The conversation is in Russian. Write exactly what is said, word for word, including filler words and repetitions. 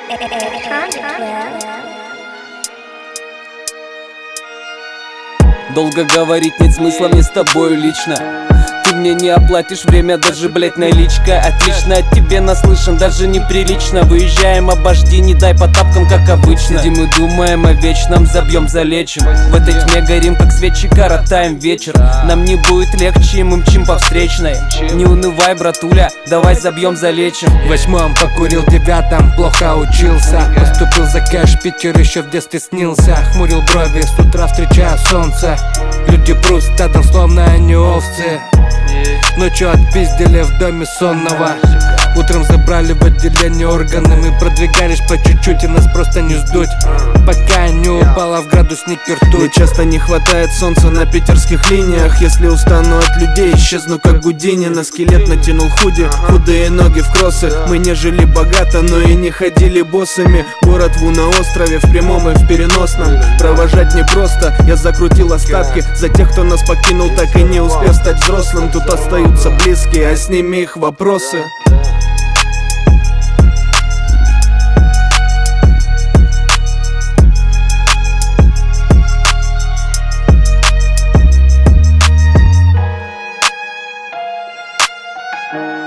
Долго говорить нет смысла мне с тобою лично. Ты мне не оплатишь время, даже, блять, наличка. Отлично, от тебе наслышан, даже неприлично. Выезжаем, обожди, не дай по тапкам, как обычно. Сидим и думаем о вечном, забьем, залечим. В этой тьме горим, как свечи, коротаем вечер. Нам не будет легче, мы мчим по встречной. Не унывай, братуля, давай забьем, залечим. В восьмом покурил, девятом плохо учился. Поступил за кэш, Питер еще в детстве снился. Хмурил брови, с утра встречая солнце. Люди прут стадом, словно они овцы. Ночью отпиздили в доме сонного. Утром забрали в отделение органы. Мы продвигались по чуть-чуть и нас просто не сдуть, пока не упала в градусник ртуть. Мне часто не хватает солнца на питерских линиях. Если устану от людей, исчезну как Гудини. На скелет натянул худи, худые ноги в кроссы. Мы не жили богато, но и не ходили боссами. Город Ву на острове, в прямом и в переносном. Провожать непросто, я закрутил остатки за тех, кто нас покинул, так и не успев стать взрослым. Тут остаются близкие, а с ними их вопросы. Yeah.